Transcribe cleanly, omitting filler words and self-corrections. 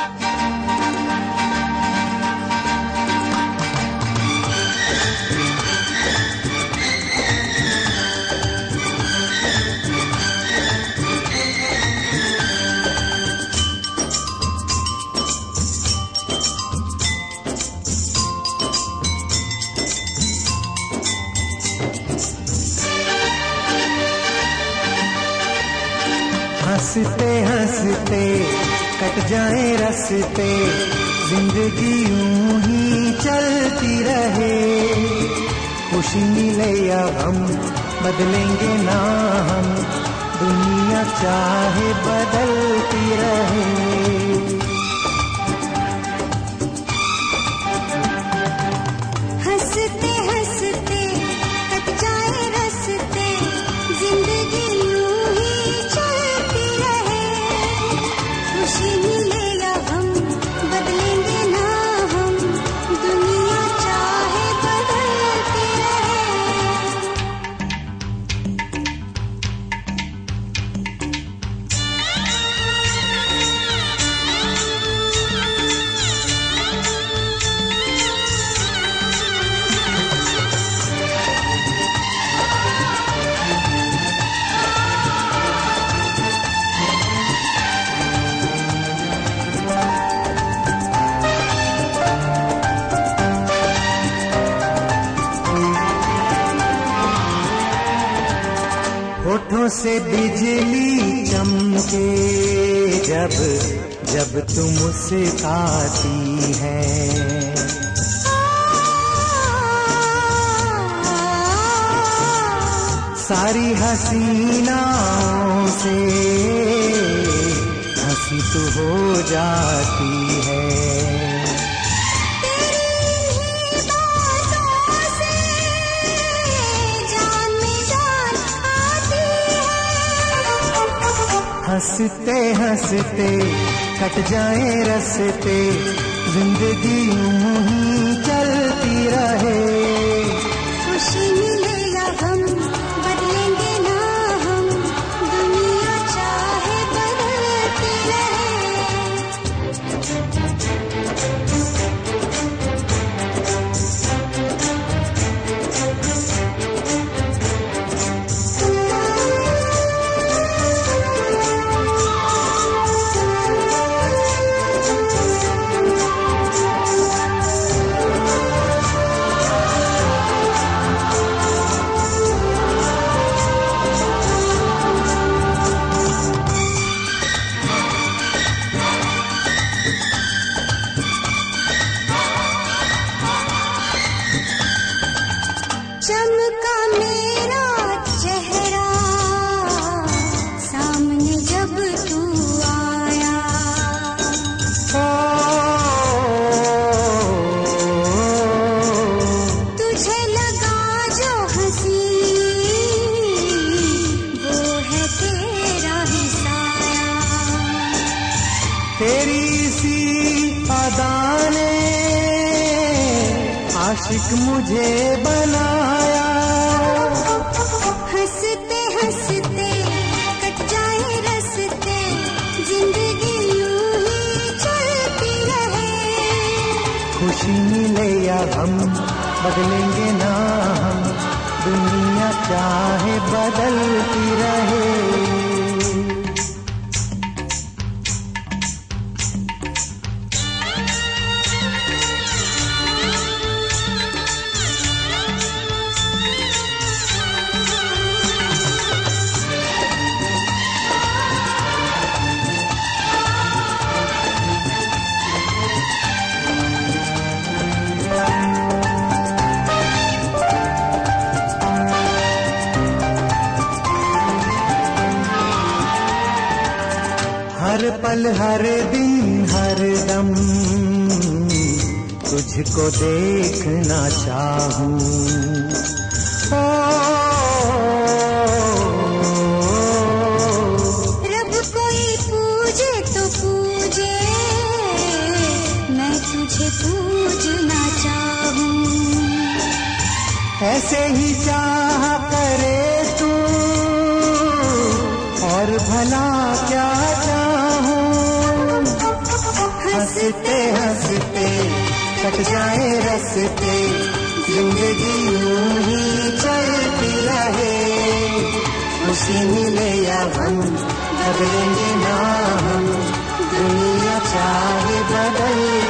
हंसते हंसते कट जाए रस्ते, जिंदगी यूं ही चलती रहे। खुशी मिले या गम बदलेंगे ना हम, दुनिया चाहे बदलती रहे। हंसते हंसते कट जाए रस्ते, जिंदगी यूं ही चलती रहे। खुशी मिले या गम बदलेंगे ना हम, दुनिया चाहे बदलती रहे। होठों से बिजली चमके जब जब तुम मुस्कुराती है। सारी हसीनाओं से हंसी तो हो जाती है। हंसते हंसते कट जाए रस्ते, जिंदगी यूं ही चलती रहे। खुशी मिले या गम बदलेंगे ना हम, दुनिया चाहे बदलती रहे। चमका मेरा चेहरा सामने जब तू आया। तुझे लगा जो हंसी वो है तेरा ही साया। तेरी सी अदा ने आशिक मुझे बनाया। हंसते हंसते कट जाए रस्ते, जिंदगी यूं ही चलती रहे। खुशी मिले या गम बदलेंगे ना हम, दुनिया चाहे बदलती रहे। हर पल हर दिन हर दम तुझको देखना चाहूं। रब कोई पूजे तो पूजे, मैं तुझे पूजना चाहूं। ऐसे ही चाह करे तू और भला क्या चाहूं। हंसते हंसते कट जाए रस्ते, जिंदगी यूं ही चलती रहे। खुशी मिले या गम बदलेंगे ना हम, दुनिया चाहे बदल